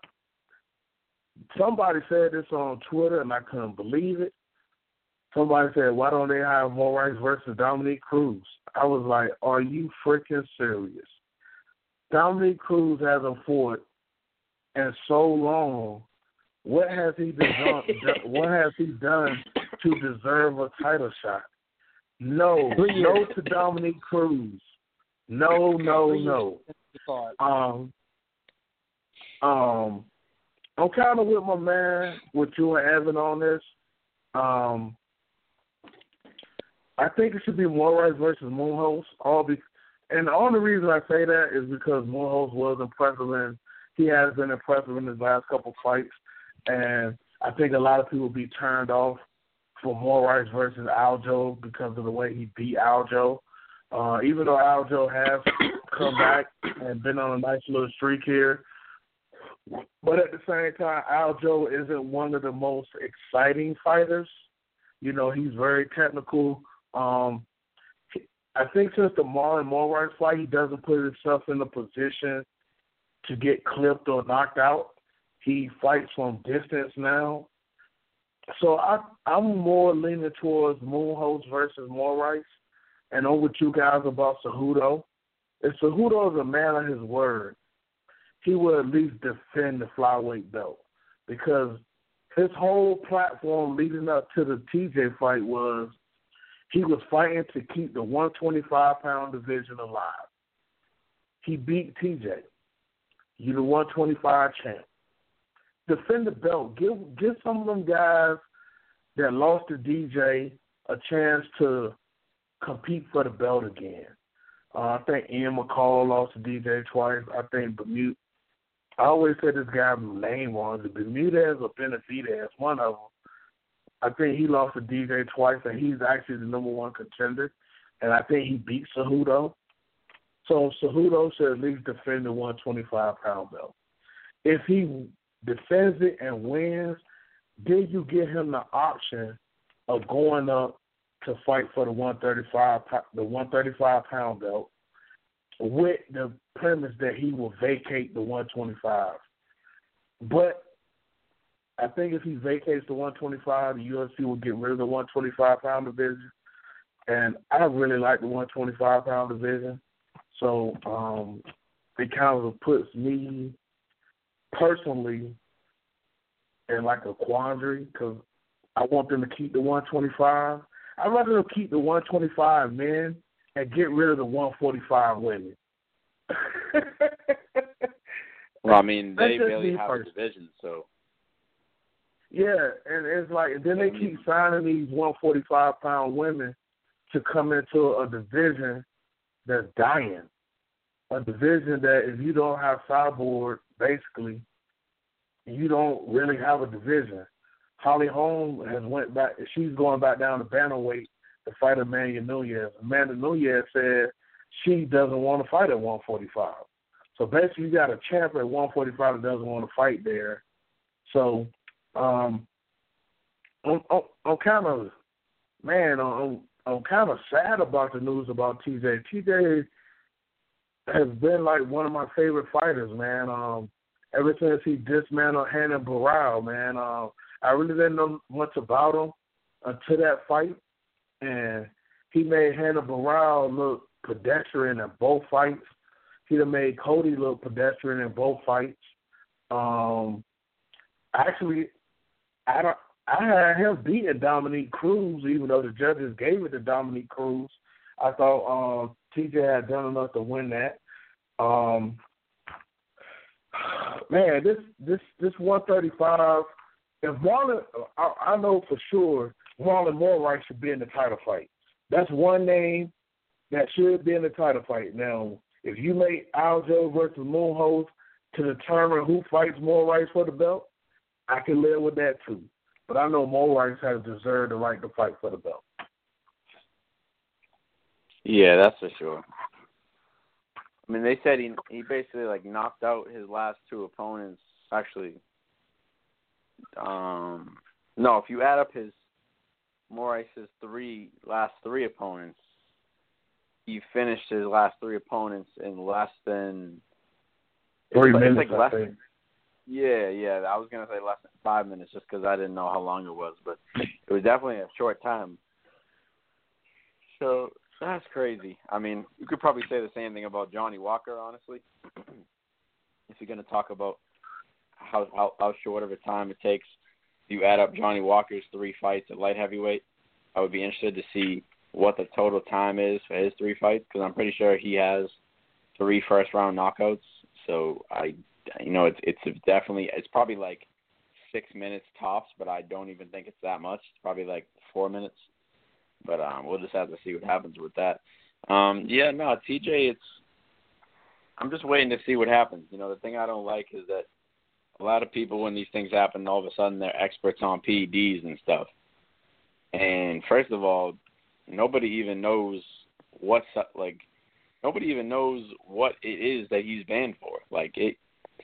somebody said this on Twitter, and I couldn't believe it. Somebody said, why don't they have Moraes versus Dominique Cruz? I was like, are you freaking serious? Dominique Cruz hasn't fought in so long. What has he done? What has he done to deserve a title shot? No, no to Dominique Cruz. No, no, no. Um, um, I'm kind of with my man, with you and Evan on this. Um, I think it should be Moraes versus Moonhouse. All be, and the only reason I say that is because Moonhouse was impressive, and he has been impressive in his last couple fights. And I think a lot of people be turned off for Moraes versus Aljo because of the way he beat Aljo. Uh, even though Aljo has come back and been on a nice little streak here, but at the same time, Aljo isn't one of the most exciting fighters. You know, he's very technical. Um, I think since the Marlon Moraes fight, he doesn't put himself in a position to get clipped or knocked out. He fights from distance now. So I, I'm more leaning towards Moonhouse versus Moraes. And I'm with you guys about Cejudo. If Cejudo is a man of his word, he will at least defend the flyweight belt, because his whole platform leading up to the T J fight was he was fighting to keep the one twenty-five pound division alive. He beat T J. You're the one twenty-five champ. Defend the belt. Give give some of them guys that lost to D J a chance to compete for the belt again. Uh, I think Ian McCall lost to D J twice. I think Bermudez. I always say this guy's name wrong. The Bermudez or Benavidez, one of them. I think he lost to D J twice, and he's actually the number one contender. And I think he beat Cejudo. So Cejudo should at least defend the one twenty-five pound belt. If he defends it and wins, then you give him the option of going up to fight for the one thirty-five the one thirty-five pound belt, with the premise that he will vacate the one twenty-five. But I think if he vacates the one twenty-five, the U F C will get rid of the one twenty-five pound division. And I really like the one twenty-five pound division. So um, it kind of puts me personally in like a quandary, because I want them to keep the one twenty-five. I'd rather them keep the one twenty-five men and get rid of the one forty-five women. Well, I mean, they That's just really me have first. a division, so. Yeah, and it's like, and then they keep signing these one forty-five pound women to come into a division that's dying. A division that if you don't have Cyborg, basically, you don't really have a division. Holly Holm has went back. She's going back down to bantamweight to fight Amanda Nunes. Amanda Nunes said she doesn't want to fight at one forty-five. So basically, you got a champ at one forty-five that doesn't want to fight there. So um, I'm, I'm, I'm kind of, man, I'm, I'm kind of sad about the news about T J. T J has been like one of my favorite fighters, man. Um, ever since he dismantled Hannah Barral, man. Uh, I really didn't know much about him until that fight. and he made Hannibal Brown look pedestrian in both fights. He done made Cody look pedestrian in both fights. Um, actually, I don't. I had him beating Dominique Cruz, even though the judges gave it to Dominique Cruz. I thought um, T J had done enough to win that. Um, man, this this this one thirty-five. If Marlon, I, I know for sure Marlon Moraes should be in the title fight. That's one name that should be in the title fight. Now, if you make Aljo versus Moonhouse to determine who fights Moraes for the belt, I can live with that too. But I know Moraes has deserved the right to fight for the belt. Yeah, that's for sure. I mean, they said he he basically like knocked out his last two opponents. Actually, um, no, if you add up his Moraes' three last three opponents, he finished his last three opponents in less than three it's minutes. Like less, I think. Yeah, yeah. I was gonna say less than five minutes, just because I didn't know how long it was, but it was definitely a short time. So that's crazy. I mean, you could probably say the same thing about Johnny Walker, honestly. If you're gonna talk about how, how how short of a time it takes, you add up Johnny Walker's three fights at light heavyweight. I would be interested to see what the total time is for his three fights, because I'm pretty sure he has three first round knockouts. So I. You know, it's it's definitely it's probably like six minutes tops, but I don't even think it's that much. It's probably like four minutes. But um, we'll just have to see what happens with that. Um, yeah, no, T J, it's I'm just waiting to see what happens. You know, the thing I don't like is that a lot of people, when these things happen, all of a sudden they're experts on P E Ds and stuff. And first of all, nobody even knows what's like. Nobody even knows what it is that he's banned for. Like it.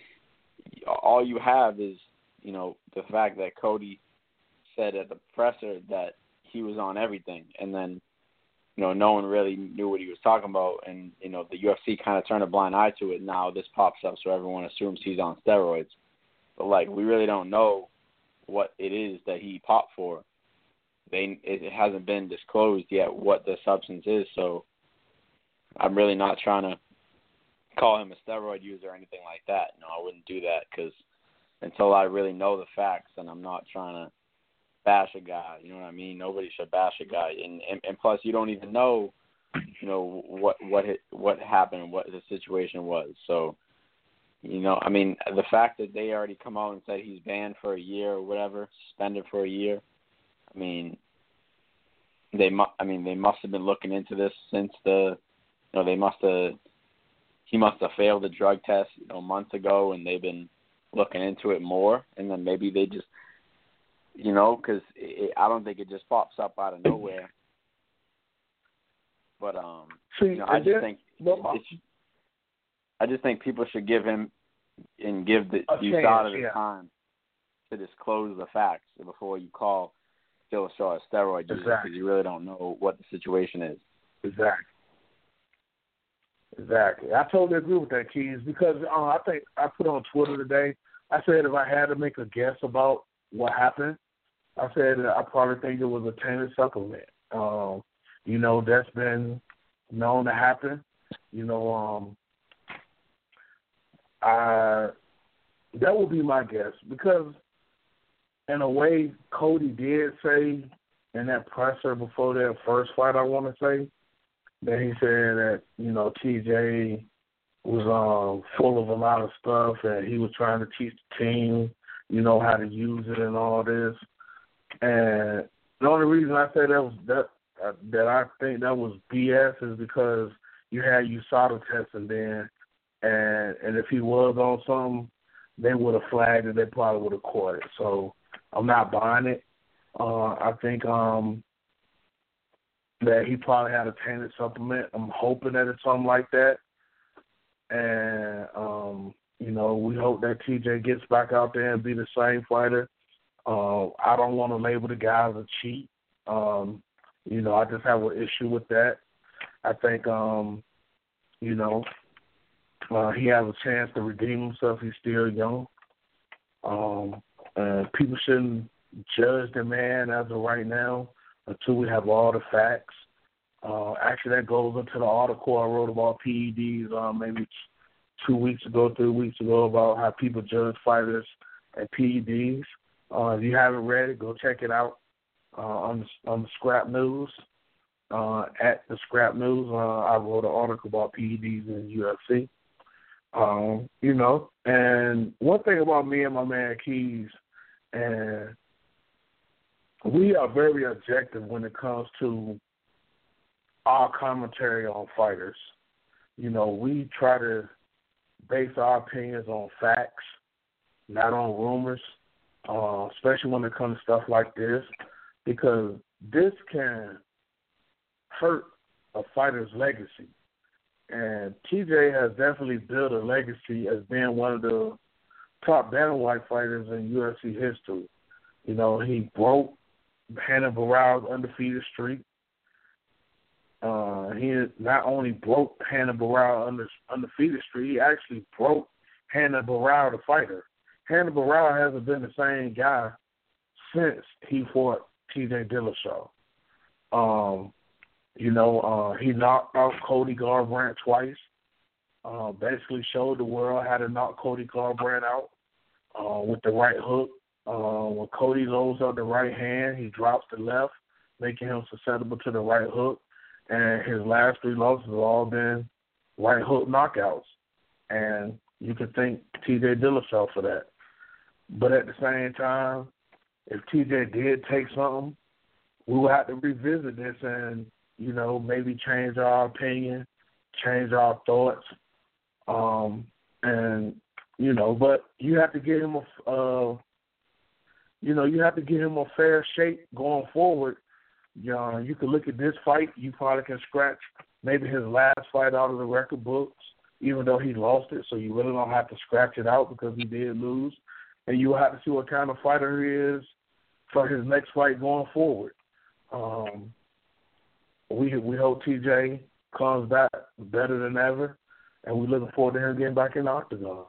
All you have is, you know, the fact that Cody said at the presser that he was on everything, and then, you know, no one really knew what he was talking about, and, you know, the U F C kind of turned a blind eye to it. Now this pops up, so everyone assumes he's on steroids. But, like, we really don't know what it is that he popped for. They It hasn't been disclosed yet what the substance is, so I'm really not trying to call him a steroid user or anything like that. No, I wouldn't do that, because until I really know the facts, and I'm not trying to bash a guy, you know what I mean? Nobody should bash a guy, and and, and plus you don't even know, you know, what what hit, what happened, what the situation was. So, you know, I mean, the fact that they already come out and said he's banned for a year or whatever, suspended for a year. I mean, they mu- I mean they must have been looking into this since the, you know, they must have. He must have failed the drug test, you know, months ago, and they've been looking into it more. And then maybe they just, you know, because I don't think it just pops up out of nowhere. But um, See, you know, I just then, think well, it's, I just think people should give him and give the a U S A chance, the yeah. time to disclose the facts before you call Dillashaw a steroid user, because Exactly. you really don't know what the situation is. Exactly. Exactly. I totally agree with that, Keys, because uh, I think I put on Twitter today, I said if I had to make a guess about what happened, I said I probably think it was a tainted supplement. Um, you know, that's been known to happen. You know, um, I that would be my guess, because in a way Cody did say in that presser before their first fight, I want to say, that he said that, you know, T J was um, full of a lot of stuff, and he was trying to teach the team, you know, how to use it and all this. And the only reason I say that was that uh, that I think that was B S is because you had U S A D A testing then, and and if he was on something, they would have flagged it. They probably would have caught it. So I'm not buying it. Uh, I think um. that he probably had a tainted supplement. I'm hoping that it's something like that. And, um, you know, we hope that T J gets back out there and be the same fighter. Uh, I don't want to label the guy as a cheat. Um, you know, I just have an issue with that. I think, um, you know, uh, he has a chance to redeem himself. He's still young. Um, and people shouldn't judge the man as of right now until we have all the facts. Uh, actually, that goes into the article I wrote about P E Ds um, maybe two weeks ago, three weeks ago, about how people judge fighters and P E Ds. Uh, if you haven't read it, go check it out uh, on the, on the Scrap News. Uh, at the Scrap News, uh, I wrote an article about P E Ds in the U F C. Um, you know, and one thing about me and my man Keys, and we are very objective when it comes to our commentary on fighters. You know, we try to base our opinions on facts, not on rumors, uh, especially when it comes to stuff like this, because this can hurt a fighter's legacy. And T J has definitely built a legacy as being one of the top bantamweight fighters in U F C history. You know, he broke Hannah Barral's undefeated streak. Uh, he not only broke Hannah Barral under, undefeated streak, he actually broke Hannah Barral, the fighter. Hannah Barral hasn't been the same guy since he fought T J Dillashaw. Um, you know, uh, he knocked out Cody Garbrandt twice. Uh, basically showed the world how to knock Cody Garbrandt out uh, with the right hook. Uh, when Cody loads up the right hand, he drops the left, making him susceptible to the right hook. And his last three losses have all been right hook knockouts. And you can thank T J Dillashaw for that. But at the same time, if T J did take something, we will have to revisit this and, you know, maybe change our opinion, change our thoughts. Um, and, you know, but you have to give him a, uh, you know, you have to give him a fair shake going forward. You know, you can look at this fight, you probably can scratch maybe his last fight out of the record books, even though he lost it, so you really don't have to scratch it out because he did lose. And you will have to see what kind of fighter he is for his next fight going forward. Um, we we hope T J comes back better than ever, and we're looking forward to him getting back in the octagon.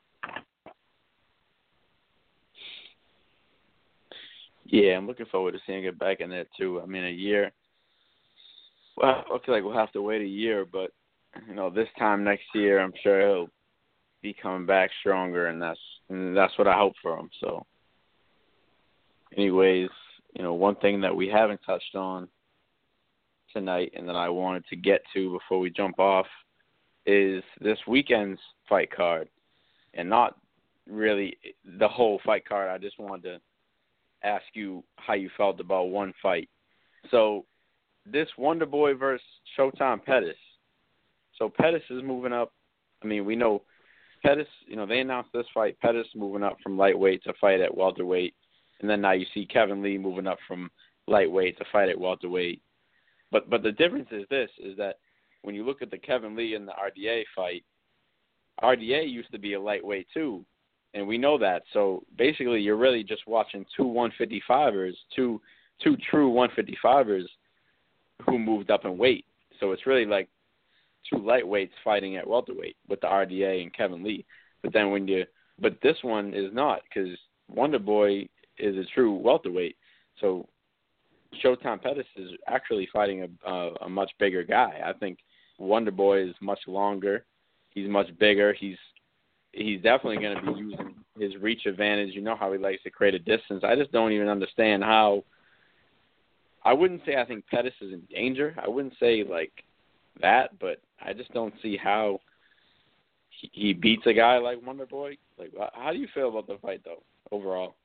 Yeah, I'm looking forward to seeing it back in there too. I mean, a year. Well, I feel like we'll have to wait a year, but you know, this time next year, I'm sure he'll be coming back stronger, and that's and that's what I hope for him. So, anyways, you know, one thing that we haven't touched on tonight, and that I wanted to get to before we jump off, is this weekend's fight card, and not really the whole fight card. I just wanted to ask you how you felt about one fight. So this Wonder Boy versus Showtime Pettis. So Pettis is moving up. I mean, we know Pettis, you know, they announced this fight, Pettis moving up from lightweight to fight at welterweight. And then now you see Kevin Lee moving up from lightweight to fight at welterweight. But but the difference is this, is that when you look at the Kevin Lee and the R D A fight, R D A used to be a lightweight too. And we know that. So basically you're really just watching two one fifty-fivers, two two true one fifty-fivers who moved up in weight. So it's really like two lightweights fighting at welterweight with the R D A and Kevin Lee. But then when you but this one is not, because Wonder Boy is a true welterweight. So Showtime Pettis is actually fighting a, a, a much bigger guy. I think Wonder Boy is much longer. He's much bigger. He's he's definitely going to be using his reach advantage. You know how he likes to create a distance. I just don't even understand how. I wouldn't say I think Pettis is in danger. I wouldn't say like that, but I just don't see how he, he beats a guy like Wonder Boy. Like, how do you feel about the fight though, overall?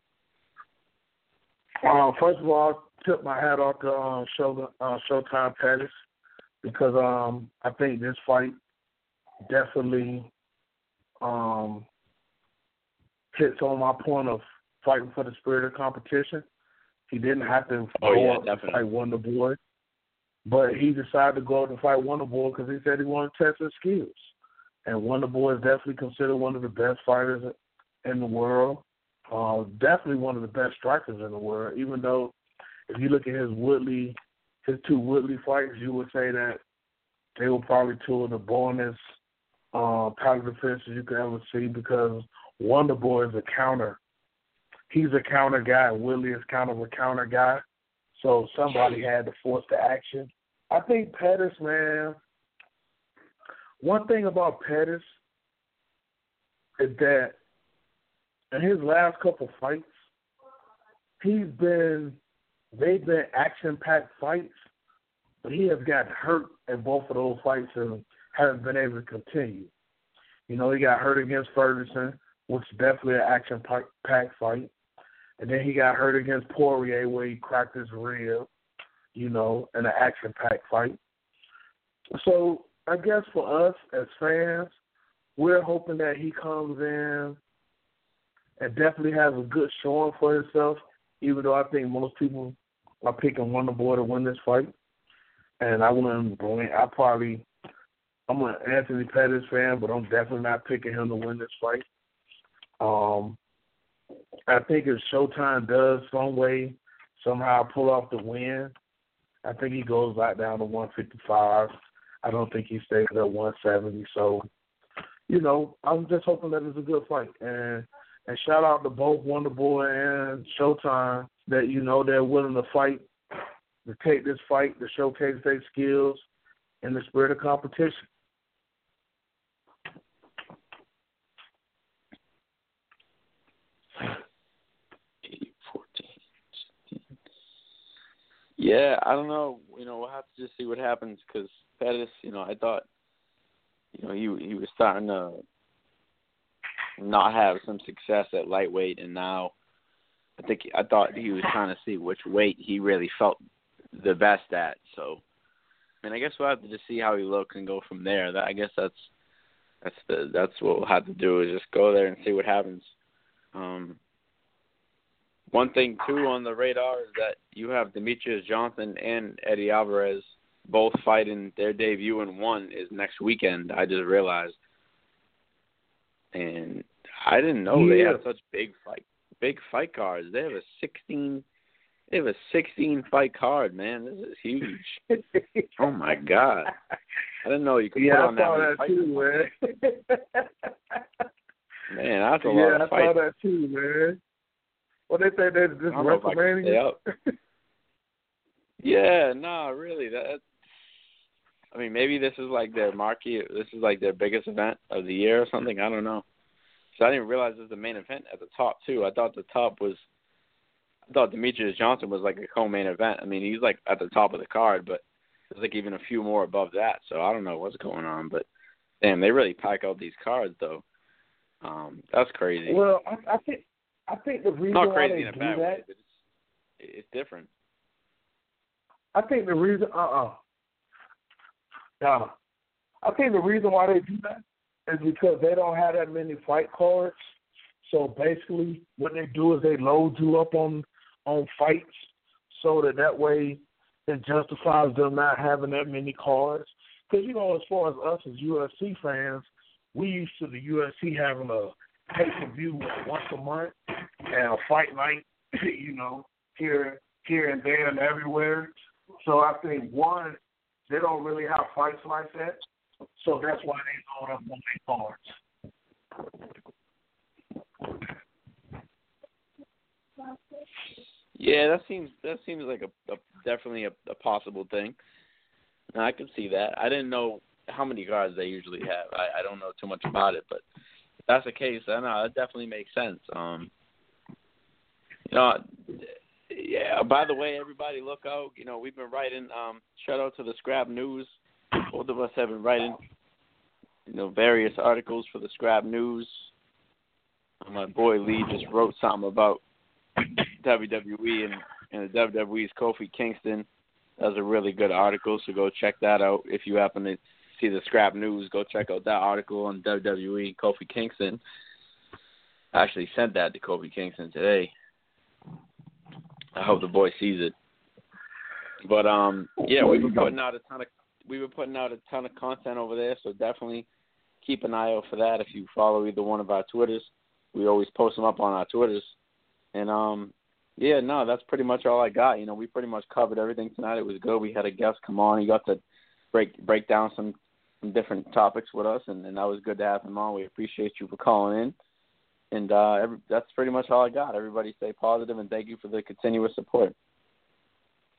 Uh, first of all, I tip my hat off to uh, Show, uh, Showtime Pettis, because um, I think this fight definitely um, hits on my point of fighting for the spirit of competition. He didn't have to oh, go yeah, up definitely. to fight Wonder Boy, but he decided to go up and fight Wonder Boy because he said he wanted to test his skills. And Wonder Boy is definitely considered one of the best fighters in the world. Uh, definitely one of the best strikers in the world, even though if you look at his Woodley, his two Woodley fights, you would say that they were probably two of the boringest uh, power defenses you could ever see, because Wonder Boy is a counter. He's a counter guy. Woodley is kind of a counter guy. So somebody had to force the action. I think Pettis, man, one thing about Pettis is that in his last couple fights, he's been, they've been action-packed fights, but he has gotten hurt in both of those fights and hasn't been able to continue. You know, he got hurt against Ferguson, which is definitely an action-packed fight. And then he got hurt against Poirier where he cracked his rib, you know, in an action-packed fight. So I guess for us as fans, we're hoping that he comes in and definitely has a good showing for himself, even though I think most people are picking Wonderboy to win this fight. And I wouldn't blame, I probably, I'm an Anthony Pettis fan, but I'm definitely not picking him to win this fight. Um, I think if Showtime does some way, somehow pull off the win, I think he goes back down to one fifty-five. I don't think he stays at one seventy. So, you know, I'm just hoping that it's a good fight. And and shout out to both Wonderboy and Showtime that, you know, they're willing to fight, to take this fight, to showcase their skills in the spirit of competition. Yeah, I don't know. You know, we'll have to just see what happens because Pettis, you know, I thought, you know, he he was starting to not have some success at lightweight, and now I think I thought he was trying to see which weight he really felt the best at. So, I mean, I guess we'll have to just see how he looks and go from there. That I guess that's that's the that's what we'll have to do is just go there and see what happens. Um, One thing, too, on the radar is that you have Demetrius Johnson and Eddie Alvarez both fighting. Their debut in one is next weekend, I just realized. And I didn't know yeah. they had such big fight big fight cards. They have a sixteen they have a sixteen fight card, man. This is huge. Oh my God. I didn't know you could yeah, put on I saw that, that too, man. Man, that's a yeah, lot of I fights. saw that too, man. Well, they say they're just WrestleMania. Yeah, no, really. That. I mean, maybe this is like their marquee. This is like their biggest event of the year or something. I don't know. So I didn't realize this was the main event at the top too. I thought the top was. I thought Demetrius Johnson was like a co-main event. I mean, he's like at the top of the card, but there's like even a few more above that. So I don't know what's going on, but damn, they really pack out these cards though. Um, that's crazy. Well, I, I think. I think the reason Not why crazy they in a do bad that, way, but it's, it's different. I think the reason, uh-uh. Nah. I think the reason why they do that is because they don't have that many fight cards. So basically what they do is they load you up on, on fights so that that way it justifies them not having that many cards. Because, you know, as far as us as U F C fans, we used to the U F C having a pay-per-view once a month and a fight night, you know, here, here and there and everywhere. So I think, one, they don't really have fights like that, so that's why they load up on their cards. Yeah, that seems that seems like a, a definitely a, a possible thing. And I can see that. I didn't know how many cards they usually have. I, I don't know too much about it, but if that's the case, I know that definitely makes sense. Um, you know, yeah. By the way, everybody, look out. You know, we've been writing. Um, shout out to the Scrap News. Both of us have been writing, you know, various articles for the Scrap News. My boy Lee just wrote something about W W E and, and the W W E's Kofi Kingston. That was a really good article, so go check that out. If you happen to see the Scrap News, go check out that article on W W E Kofi Kingston. I actually sent that to Kofi Kingston today. I hope the boy sees it. But um, yeah, we've been putting out a ton of we were putting out a ton of content over there, so definitely keep an eye out for that. If you follow either one of our Twitters, we always post them up on our Twitters. And um, yeah, no, that's pretty much all I got. You know, we pretty much covered everything tonight. It was good. We had a guest come on. He got to break break down some, some different topics with us, and, and that was good to have him on. We appreciate you for calling in. And uh, every, that's pretty much all I got. Everybody stay positive, and thank you for the continuous support.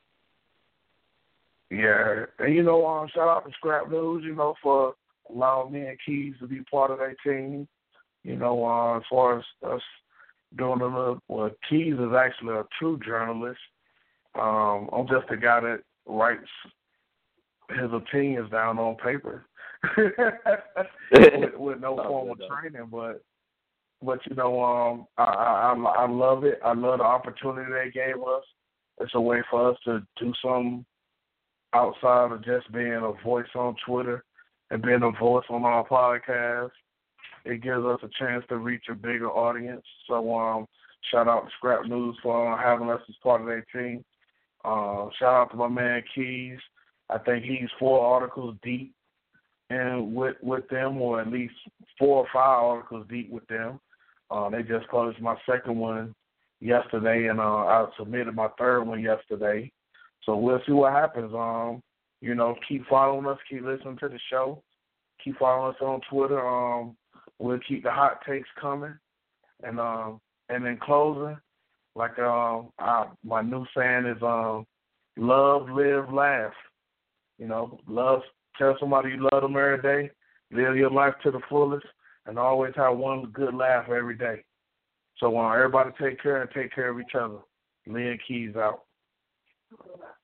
Yeah, and you know, um, shout out to Scrap News, you know, for allowing me and Keys to be part of their team. You know, uh, as far as us doing a little, well, Keys is actually a true journalist. Um, I'm just a guy that writes his opinions down on paper with, with no formal training, but but you know, um, I, I I love it. I love the opportunity they gave us. It's a way for us to do something outside of just being a voice on Twitter and being a voice on our podcast. It gives us a chance to reach a bigger audience. So um, shout out to Scrap News for uh, having us as part of their team. Uh, shout out to my man Keys. I think he's four articles deep and with with them, or at least four or five articles deep with them. Uh, they just published my second one yesterday, and uh, I submitted my third one yesterday. So we'll see what happens. Um, you know, keep following us, keep listening to the show, keep following us on Twitter. Um, we'll keep the hot takes coming, and um, and in closing, like um, I, my new saying is um, love, live, laugh. You know, love. Tell somebody you love them every day. Live your life to the fullest, and always have one good laugh every day. So uh, everybody take care and take care of each other. Lynn Keys out.